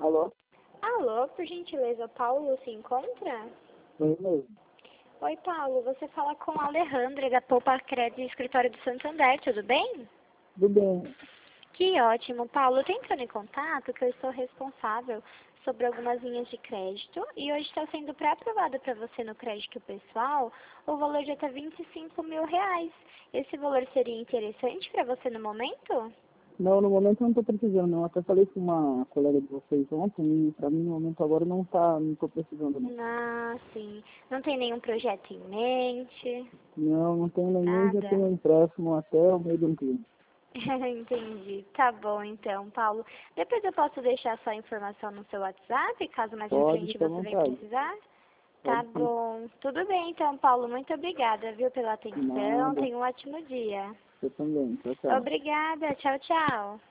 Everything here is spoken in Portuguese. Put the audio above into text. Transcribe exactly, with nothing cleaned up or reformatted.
Alô? Alô, por gentileza, o Paulo se encontra? Oi, mesmo. Oi, Paulo, você fala com a Alejandra da Poupa Crédito Escritório do Santander, tudo bem? Tudo bem. Que ótimo, Paulo. Eu tô entrando em contato que eu estou responsável sobre algumas linhas de crédito e hoje está sendo pré-aprovado para você no crédito pessoal o valor de até vinte e cinco mil reais. Esse valor seria interessante para você no momento? Não, no momento eu não estou precisando, não. Até falei com uma colega de vocês ontem e para mim no momento agora não tá, não estou precisando, não. Ah, sim. Não tem nenhum projeto em mente? Não, não tenho nenhum, já Nada? tenho um empréstimo até o meio do ano. Entendi. Tá bom, então, Paulo. Depois eu posso deixar sua informação no seu WhatsApp, caso mais à Pode, frente fica à você venha vontade. precisar? Tá Pode sim. bom. Tudo bem, então, Paulo. Muito obrigada, viu, pela atenção. Nada. Tenha um ótimo dia. Você também. Tchau, tchau. Obrigada. Tchau, tchau.